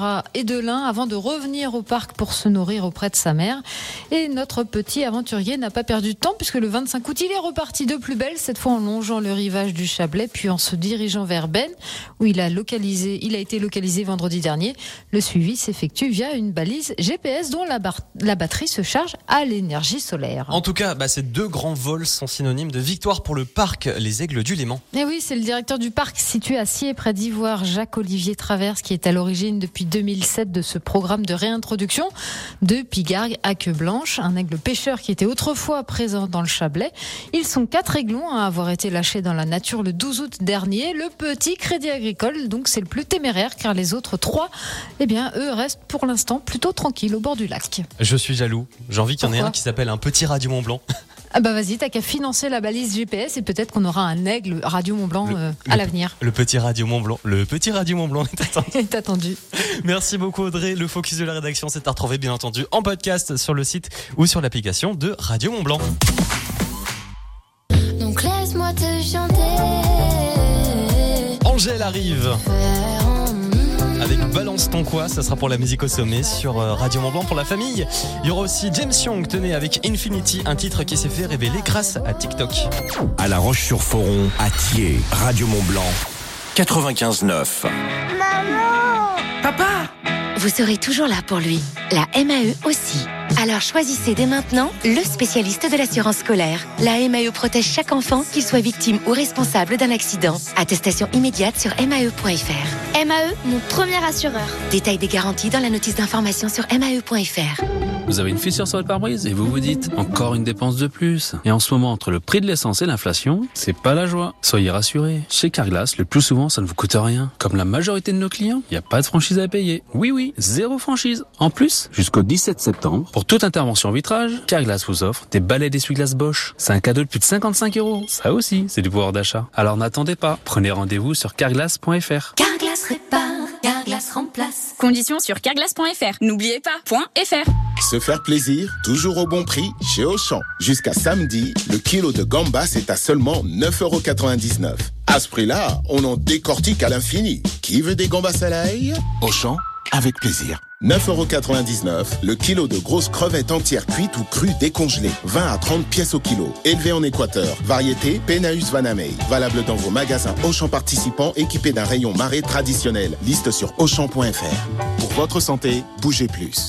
rats et de lin avant de revenir au parc pour se nourrir auprès de sa mère. Et notre petit aventurier n'a pas perdu de temps puisque le 25 août, il est reparti de plus belle, cette fois en longeant le rivage du Chablais, puis en se dirigeant vers Ben, où il a été localisé vendredi dernier. Le suivi s'effectue via une balise GPS dont la batterie se charge à l'énergie solaire. En tout cas, ces deux grands vols sont synonymes de victoire pour le parc Les Aigles du Léman. Et oui, c'est le directeur du parc situé à Sciez près d'Ivoire, Jacques-Olivier Traverse, qui est à l'origine depuis 2007 de ce programme de réintroduction de pigargue à queue blanche, un aigle pêcheur qui était autrefois présent dans le Chablais. Ils sont 4 aiglons à avoir été lâchés dans la nature le 12 août dernier. Le petit Crédit Agricole, donc c'est le plus téméraire, car les autres 3, eux restent pour l'instant plutôt tranquilles au bord du lac. Je suis jaloux. J'ai envie qu'il y en ait un qui s'appelle un petit Radio Mont Blanc. Ah vas-y, t'as qu'à financer la balise GPS et peut-être qu'on aura un aigle Radio Mont Blanc à l'avenir. Le petit Radio Mont Blanc. Le petit Radio Mont Blanc est attendu. Merci beaucoup Audrey. Le focus de la rédaction, c'est à retrouver bien entendu en podcast sur le site ou sur l'application de Radio Mont Blanc. Donc laisse-moi te chanter. Angèle arrive avec Balance ton quoi, ça sera pour la musique au sommet sur Radio Mont Blanc pour la famille. Il y aura aussi James Young, tenez, avec Infinity, un titre qui s'est fait révéler grâce à TikTok. À La Roche-sur-Foron, à Thiers, Radio Mont Blanc, 95.9. Maman! Papa! Vous serez toujours là pour lui. La MAE aussi. Alors choisissez dès maintenant le spécialiste de l'assurance scolaire. La MAE protège chaque enfant, qu'il soit victime ou responsable d'un accident. Attestation immédiate sur mae.fr. MAE, mon premier assureur. Détail des garanties dans la notice d'information sur mae.fr. Vous avez une fissure sur votre pare-brise et vous vous dites encore une dépense de plus. Et en ce moment, entre le prix de l'essence et l'inflation, c'est pas la joie. Soyez rassurés. Chez Carglass, le plus souvent, ça ne vous coûte rien. Comme la majorité de nos clients, il n'y a pas de franchise à payer. Oui, 0 franchise. En plus, jusqu'au 17 septembre, pour toute intervention vitrage, Carglass vous offre des balais d'essuie-glace Bosch. C'est un cadeau de plus de 55 €. Ça aussi, c'est du pouvoir d'achat. Alors n'attendez pas. Prenez rendez-vous sur carglass.fr. Carglass répare, Carglass remplace. Conditions sur carglass.fr. N'oubliez pas, .fr. Se faire plaisir, toujours au bon prix, chez Auchan. Jusqu'à samedi, le kilo de gambas est à seulement 9,99 €. À ce prix-là, on en décortique à l'infini. Qui veut des gambas à l'ail? Auchan, avec plaisir. 9,99 €, le kilo de grosses crevettes entières cuites ou crues décongelées. 20 à 30 pièces au kilo. Élevé en Équateur. Variété Penaeus vanamei. Valable dans vos magasins Auchan participants équipés d'un rayon marée traditionnel. Liste sur auchan.fr. Pour votre santé, bougez plus.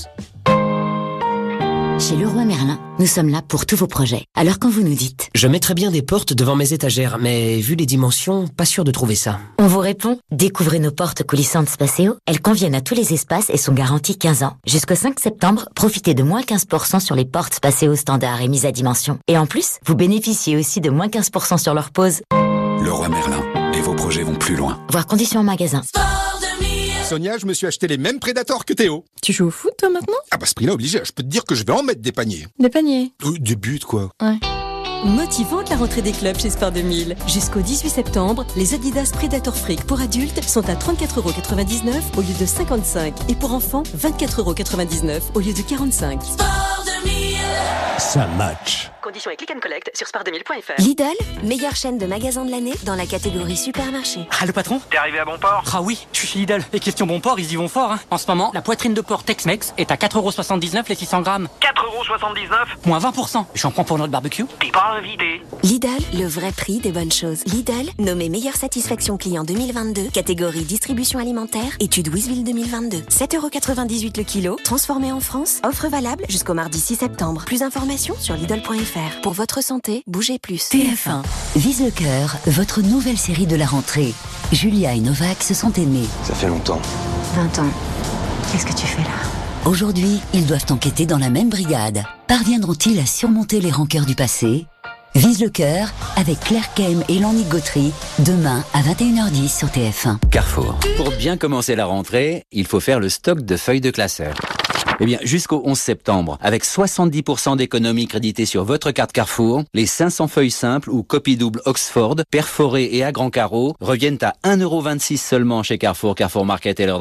Chez Leroy Merlin, nous sommes là pour tous vos projets. Alors quand vous nous dites: je mettrais bien des portes devant mes étagères, mais vu les dimensions, pas sûr de trouver ça. On vous répond: découvrez nos portes coulissantes Spaceo. Elles conviennent à tous les espaces et sont garanties 15 ans. Jusqu'au 5 septembre, profitez de moins 15% sur les portes Spaceo standard et mises à dimension. Et en plus, vous bénéficiez aussi de moins 15% sur leur pose. Leroy Merlin. Et vos projets vont plus loin. Voir conditions en magasin. Sonia, je me suis acheté les mêmes Predator que Théo. Tu joues au foot, toi, maintenant? Ah ce prix-là obligé, je peux te dire que je vais en mettre des paniers. Des paniers? Des buts, quoi. Ouais. Motivante la rentrée des clubs chez Sport 2000. Jusqu'au 18 septembre, les Adidas Predator Freak pour adultes sont à 34,99 € au lieu de 55 € et pour enfants, 24,99 € au lieu de 45 €. Sport 2000. Ça match. Conditions et click and collect sur sport2000.fr. Lidl, meilleure chaîne de magasins de l'année dans la catégorie supermarché. Ah, le patron? T'es arrivé à bon port? Ah oui, je suis chez Lidl. Et question bon port, ils y vont fort, hein. En ce moment, la poitrine de porc Tex-Mex est à 4,79 € les 600 grammes. 4,79 €? Moins 20%. J'en prends pour notre barbecue. T'es pas invité. Lidl, le vrai prix des bonnes choses. Lidl, nommé meilleure satisfaction client 2022, catégorie distribution alimentaire, étude Wisville 2022. 7,98 € le kilo, transformé en France. Offre valable jusqu'au mardi 6 septembre. Plus d'informations sur Lidl.fr. Pour votre santé, bougez plus. TF1. Vise le cœur, votre nouvelle série de la rentrée. Julia et Novak se sont aimés. Ça fait longtemps. 20 ans. Qu'est-ce que tu fais là? Aujourd'hui, ils doivent enquêter dans la même brigade. Parviendront-ils à surmonter les rancœurs du passé? Vise le cœur avec Claire Kem et Lanny Gautry, demain à 21h10 sur TF1. Carrefour. Pour bien commencer la rentrée, il faut faire le stock de feuilles de classeur. Eh bien, jusqu'au 11 septembre, avec 70% d'économies créditées sur votre carte Carrefour, les 500 feuilles simples ou copies doubles Oxford, perforées et à grands carreaux, reviennent à 1,26 € seulement chez Carrefour, Carrefour Market et leur Drive.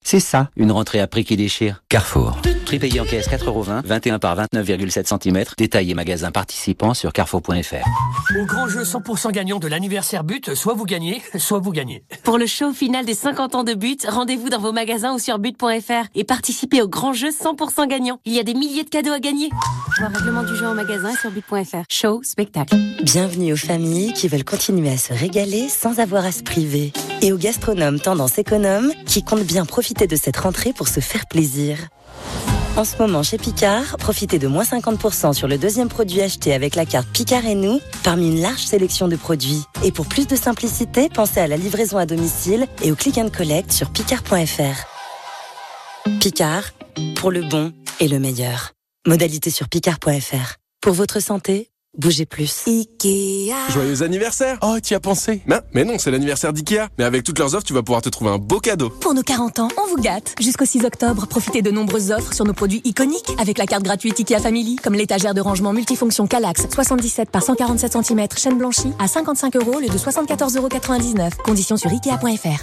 C'est ça, une rentrée à prix qui déchire. Carrefour. Prix payé en caisse 4,20 €, 21 par 29,7 cm. Détail et magasin participants sur carrefour.fr. Au grand jeu 100% gagnant de l'anniversaire But, soit vous gagnez, soit vous gagnez. Pour le show final des 50 ans de But, rendez-vous dans vos magasins ou sur but.fr et participez au grand jeu 100% gagnant. Il y a des milliers de cadeaux à gagner. Voir règlement du jeu en magasin et sur but.fr. Show, spectacle. Bienvenue aux familles qui veulent continuer à se régaler sans avoir à se priver. Et aux gastronomes tendance économe qui comptent bien profiter de cette rentrée pour se faire plaisir. En ce moment, chez Picard, profitez de moins 50% sur le deuxième produit acheté avec la carte Picard et nous, parmi une large sélection de produits. Et pour plus de simplicité, pensez à la livraison à domicile et au click and collect sur picard.fr. Picard, pour le bon et le meilleur. Modalité sur picard.fr. Pour votre santé, bougez plus. Ikea. Joyeux anniversaire. Oh, t'y as pensé? Mais non, c'est l'anniversaire d'Ikea. Mais avec toutes leurs offres, tu vas pouvoir te trouver un beau cadeau. Pour nos 40 ans, on vous gâte. Jusqu'au 6 octobre, profitez de nombreuses offres sur nos produits iconiques avec la carte gratuite Ikea Family, comme l'étagère de rangement multifonction Kallax 77 par 147 cm chaîne blanchie à 55 € au lieu de 74,99 €. Conditions sur ikea.fr.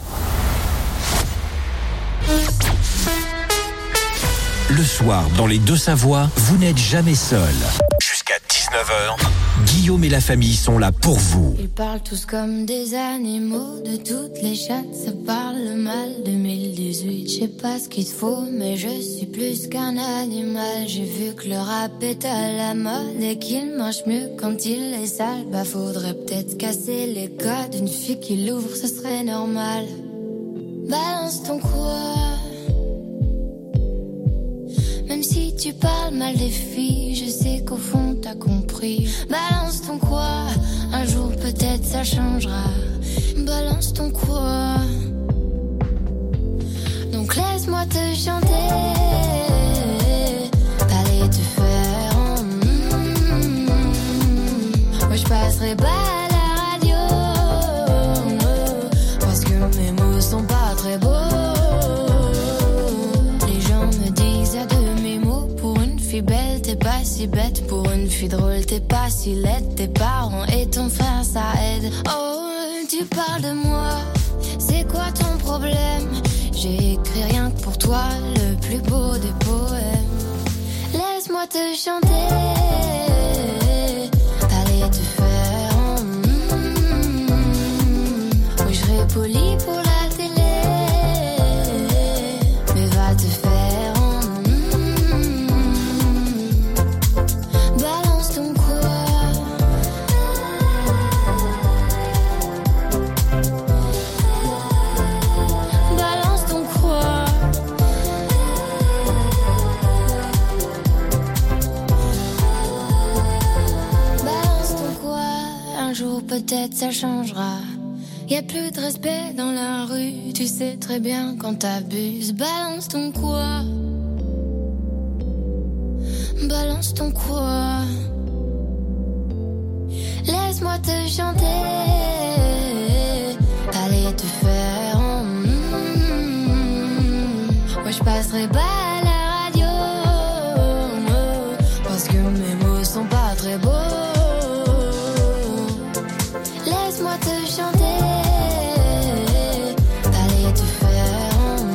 Le soir, dans les Deux-Savoies, vous n'êtes jamais seul. Jusqu'à 19h, Guillaume et la famille sont là pour vous. Ils parlent tous comme des animaux, de toutes les chattes, ça parle mal. 2018, je sais pas ce qu'il te faut, mais je suis plus qu'un animal. J'ai vu que le rap est à la mode et qu'il mange mieux quand il est sale. Bah faudrait peut-être casser les codes, une fille qui l'ouvre, ce serait normal. Balance ton quoi. Même si tu parles mal des filles, je sais qu'au fond t'as compris. Balance ton quoi, un jour peut-être ça changera. Balance ton quoi. Donc laisse-moi te chanter, t'allais te faire moi je passerai pas à la radio, parce que mes mots sont pas très beaux. Belle, t'es pas si bête. Pour une fille drôle, t'es pas si laide. Tes parents et ton frère, ça aide. Oh, tu parles de moi, c'est quoi ton problème? J'ai écrit rien que pour toi, le plus beau des poèmes. Laisse-moi te chanter, t'allais te faire oui, je serai poli pour la télé, mais va te faire. Peut-être ça changera. Y a plus de respect dans la rue. Tu sais très bien quand t'abuses. Balance ton quoi. Balance ton quoi. Laisse-moi te chanter. T'allais te faire moi je passerai pas à la radio, parce que mes mots sont pas très beaux. Laisse-moi te chanter, t'allais te faire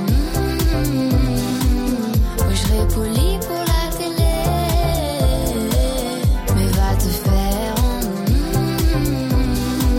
oui, je serai poli pour la télé, mais va te faire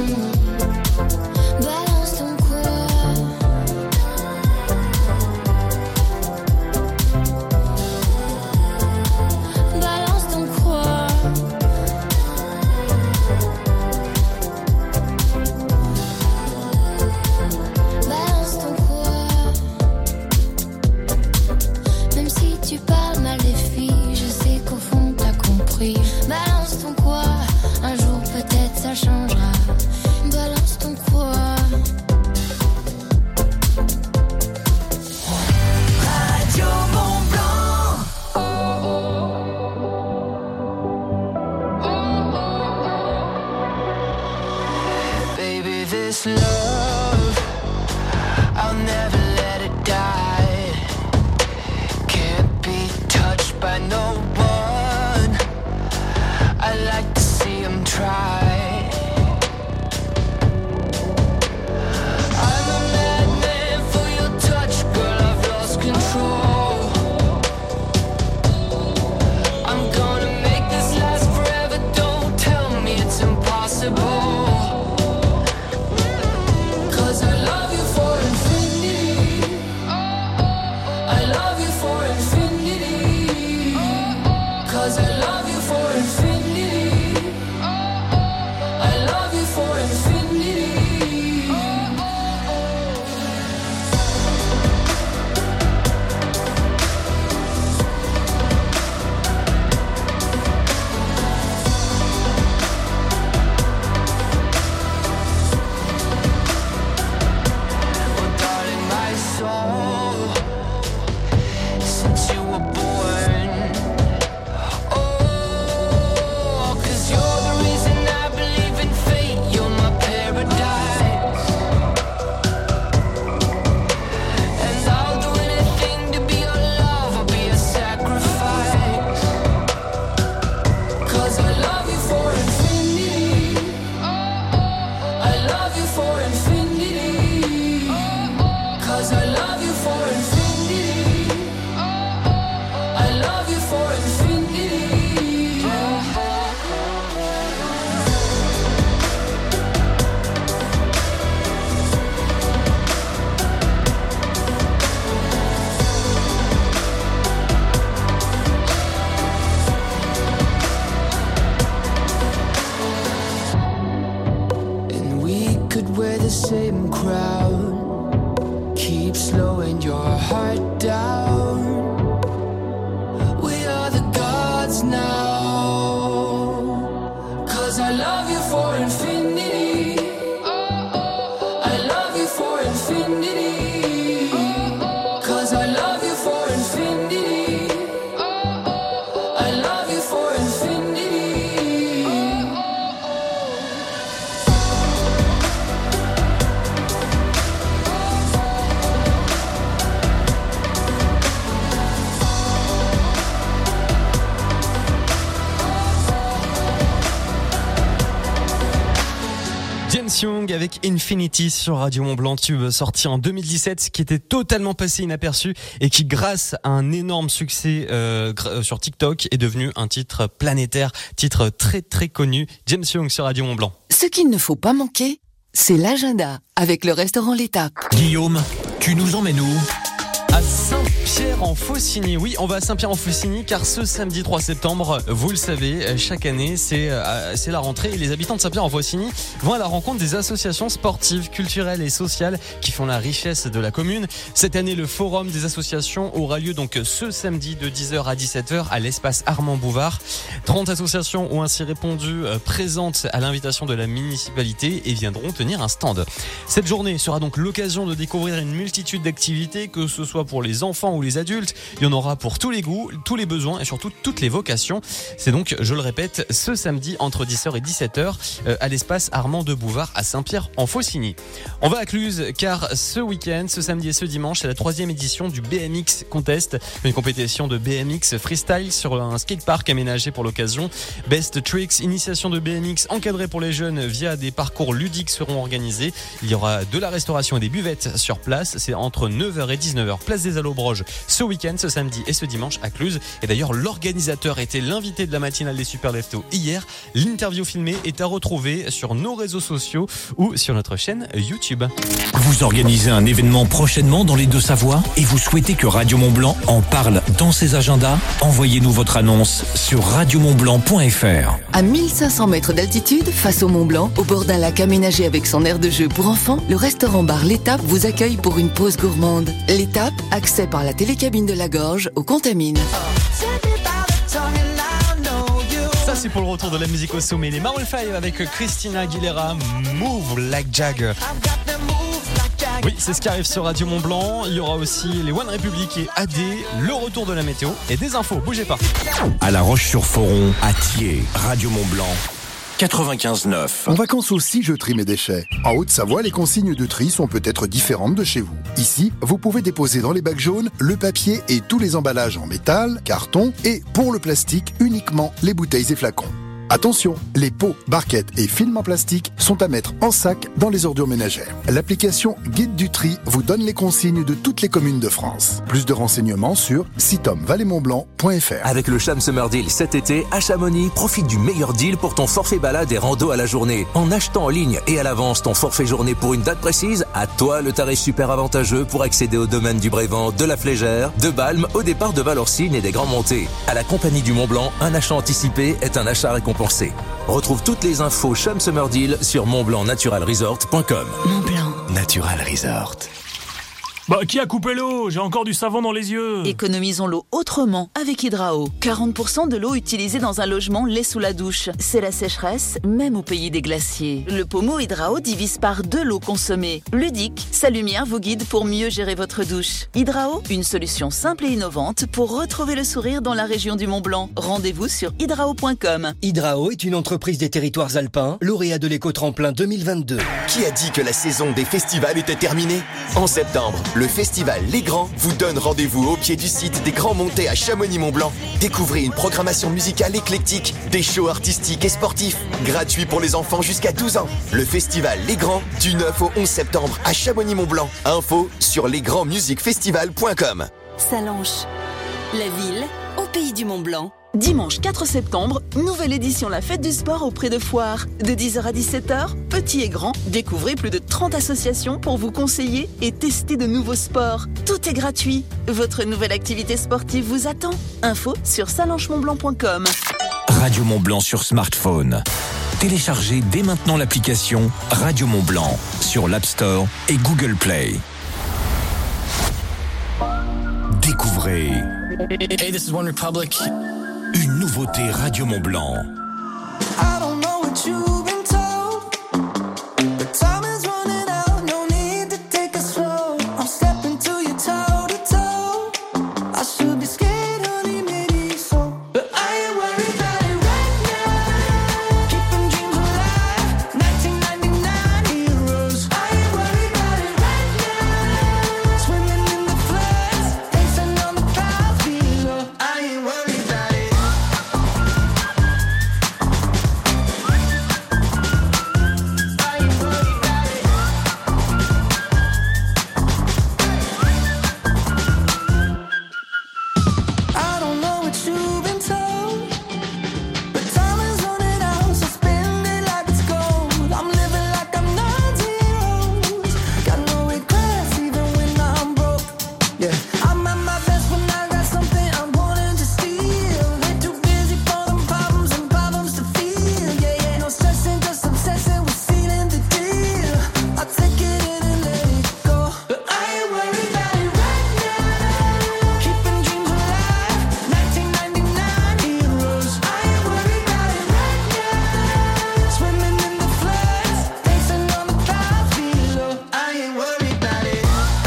Young avec Infinity sur Radio Mont-Blanc, tube sorti en 2017 qui était totalement passé inaperçu et qui grâce à un énorme succès sur TikTok est devenu un titre planétaire, titre très très connu. James Young sur Radio Mont-Blanc. Ce qu'il ne faut pas manquer, c'est l'agenda avec le restaurant L'Étape. Guillaume, tu nous emmènes où ? À Saint-Pierre-en-Faucigny. Oui, on va à Saint-Pierre-en-Faucigny car ce samedi 3 septembre, vous le savez, chaque année, c'est la rentrée et les habitants de Saint-Pierre-en-Faucigny vont à la rencontre des associations sportives, culturelles et sociales qui font la richesse de la commune. Cette année, le forum des associations aura lieu donc ce samedi de 10h à 17h à l'espace Armand Bouvard. 30 associations ont ainsi répondu présentes à l'invitation de la municipalité et viendront tenir un stand. Cette journée sera donc l'occasion de découvrir une multitude d'activités, que ce soit pour les enfants ou les adultes. Il y en aura pour tous les goûts, tous les besoins et surtout toutes les vocations. C'est donc, je le répète, ce samedi entre 10h et 17h à l'espace Armand de Bouvard à Saint-Pierre-en-Faucigny. On va à Cluse car ce week-end, ce samedi et ce dimanche, c'est la 3e édition du BMX Contest, une compétition de BMX freestyle sur un skatepark aménagé pour l'occasion. Best Tricks, initiation de BMX encadrée pour les jeunes via des parcours ludiques seront organisés. Il y aura de la restauration et des buvettes sur place. C'est entre 9h et 19h. Place des Allobroges ce week-end, ce samedi et ce dimanche à Cluse. Et d'ailleurs, l'organisateur était l'invité de la matinale des Super Leftos hier. L'interview filmée est à retrouver sur nos réseaux sociaux ou sur notre chaîne YouTube. Vous organisez un événement prochainement dans les Deux-Savoies et vous souhaitez que Radio Mont-Blanc en parle dans ses agendas? Envoyez-nous votre annonce sur radiomontblanc.fr. À 1500 mètres d'altitude, face au Mont-Blanc, au bord d'un lac aménagé avec son aire de jeu pour enfants, le restaurant-bar L'Étape vous accueille pour une pause gourmande. L'Étape, accès par la télécabine de la Gorge au Contamine. Ça, c'est pour le retour de la musique au sommet. Les Maroon 5 avec Christina Aguilera, Move Like Jagger. Oui, c'est ce qui arrive sur Radio Mont-Blanc. Il y aura aussi les One Republic et AD, le retour de la météo et des infos. Bougez pas. À La Roche-sur-Foron, à Thiers, Radio Mont-Blanc. 95.9. En vacances aussi, je trie mes déchets. En Haute-Savoie, les consignes de tri sont peut-être différentes de chez vous. Ici, vous pouvez déposer dans les bacs jaunes le papier et tous les emballages en métal, carton et, pour le plastique, uniquement les bouteilles et flacons. Attention, les pots, barquettes et films en plastique sont à mettre en sac dans les ordures ménagères. L'application Guide du Tri vous donne les consignes de toutes les communes de France. Plus de renseignements sur sitomvallemontblanc.fr. Avec le Cham Summer Deal cet été, à Chamonix, profite du meilleur deal pour ton forfait balade et rando à la journée. En achetant en ligne et à l'avance ton forfait journée pour une date précise, à toi le tarif super avantageux pour accéder au domaine du Brévent, de la Flégère, de Balme, au départ de Valorcine et des Grands Montées. À la Compagnie du Mont Blanc, un achat anticipé est un achat récompensé. Retrouve toutes les infos Cham Summer Deal sur montblancnaturalresort.com. Montblanc Natural Resort. Bah, qui a coupé l'eau? J'ai encore du savon dans les yeux. Économisons l'eau autrement avec Hydrao. 40% de l'eau utilisée dans un logement l'est sous la douche. C'est la sécheresse, même au pays des glaciers. Le pommeau Hydrao divise par 2 l'eau consommée. Ludique, sa lumière vous guide pour mieux gérer votre douche. Hydrao, une solution simple et innovante pour retrouver le sourire dans la région du Mont-Blanc. Rendez-vous sur hydrao.com. Hydrao est une entreprise des territoires alpins, lauréat de l'éco-tremplin 2022. Qui a dit que la saison des festivals était terminée? En septembre, le festival Les Grands vous donne rendez-vous au pied du site des Grands Montées à Chamonix-Mont-Blanc. Découvrez une programmation musicale éclectique, des shows artistiques et sportifs, gratuits pour les enfants jusqu'à 12 ans. Le festival Les Grands du 9 au 11 septembre à Chamonix-Mont-Blanc. Info sur lesgrandsmusicfestival.com. Salanches, la ville au pays du Mont-Blanc. Dimanche 4 septembre, nouvelle édition La Fête du Sport auprès de Foire. De 10h à 17h, petits et grands, découvrez plus de 30 associations pour vous conseiller et tester de nouveaux sports. Tout est gratuit. Votre nouvelle activité sportive vous attend. Info sur salanchemontblanc.com. Radio Mont-Blanc sur smartphone. Téléchargez dès maintenant l'application Radio Mont-Blanc sur l'App Store et Google Play. Découvrez Hey, this is One Republic. Une nouveauté Radio Mont-Blanc. I don't know what you've been told, but time is running out, no need to take it slow. I'm stepping to you toe to toe. I should be scared, honey, maybe so, but I ain't worried about it right now. Keeping dreams alive, 1999 heroes. I ain't worried about it right now. Swimming in the floods, dancing on the clouds below. I ain't worried about it. I don't know what you've been told, but time is running out, so spend it like it's gold. I'm living like I'm not zeros. Got no regrets even when I'm broke. Yeah, I'm at my best when I got something I'm wanting to steal. Way too busy for them problems and problems to feel. Yeah, yeah, no stressing, just obsessing with sealing the deal. I take it in and let it go, but I ain't worried about it right now. Keeping dreams alive, 1999 heroes. I ain't worried about it right now. Swimming in the floods, dancing on the clouds below. I ain't worried about it.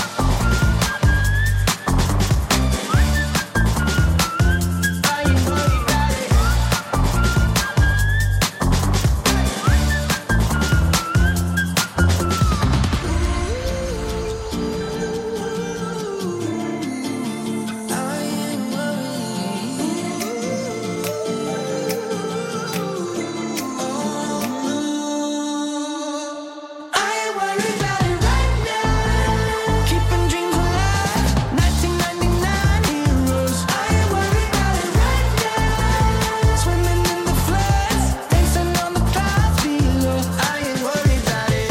I ain't worried about it right now. Keeping dreams alive, 1999 heroes. I ain't worried about it right now. Swimming in the floods, dancing on the clouds below. I ain't worried about it.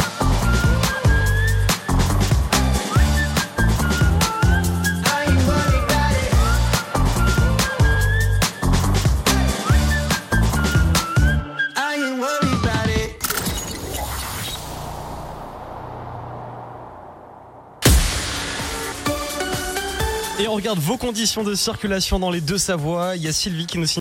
I ain't worried about it. I ain't worried about it. Et on regarde vos conditions de circulation dans les Deux-Savoies. Il y a Sylvie qui nous signale